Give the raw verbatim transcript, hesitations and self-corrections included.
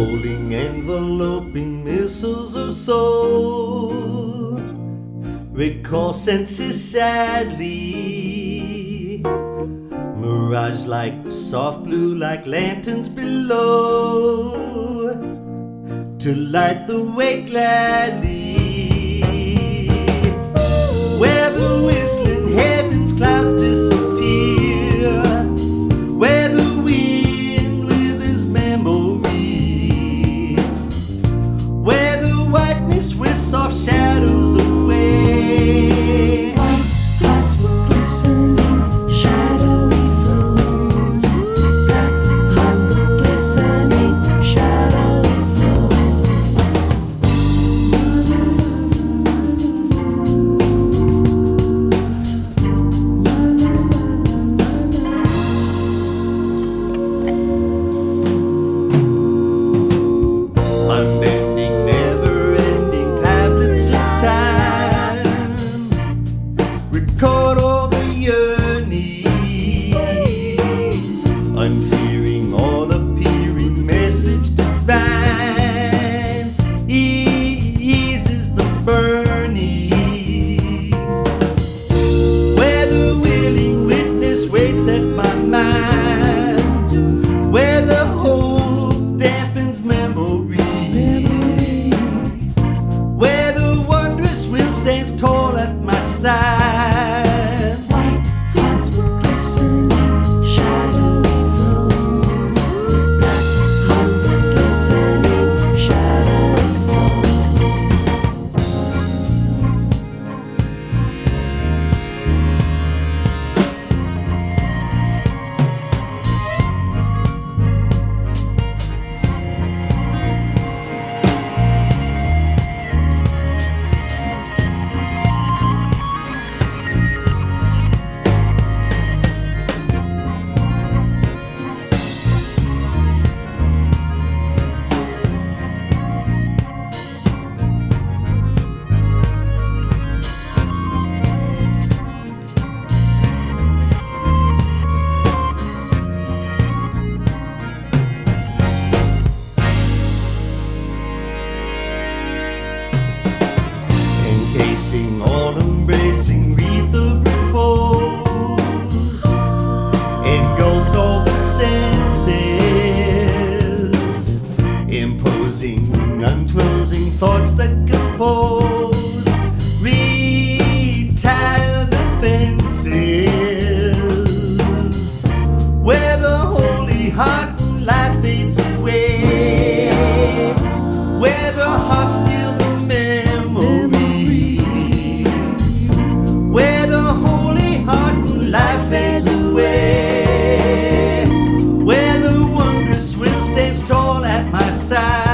holding enveloping missiles of soul, recall senses sadly, mirage like soft blue like lanterns below, to light the way gladly, where the whistling heavens clouds disappear, where the wind with his memory, where the whiteness with soft shadows away. White flats were glistening, shadowy flows. Black hot glistening, shadowy Unbending, never-ending tablets of time record all the yearning, unfearing, all-appearing message divine eases the burning, where the willing witness waits at my mind, where the hope dampens memory, where the wondrous will stands tall at my side. White flats were glistening, shadowy flows. Black hot glistening, shadowy Encasing, all-embracing wreath of repose, engulfs all the senses, imposing, unclosing thoughts that compose, retire the fences, where the holy heart and life fades away, where the harp steals the memory, where the holy heart and life fades away, where the wondrous will stands tall at my side.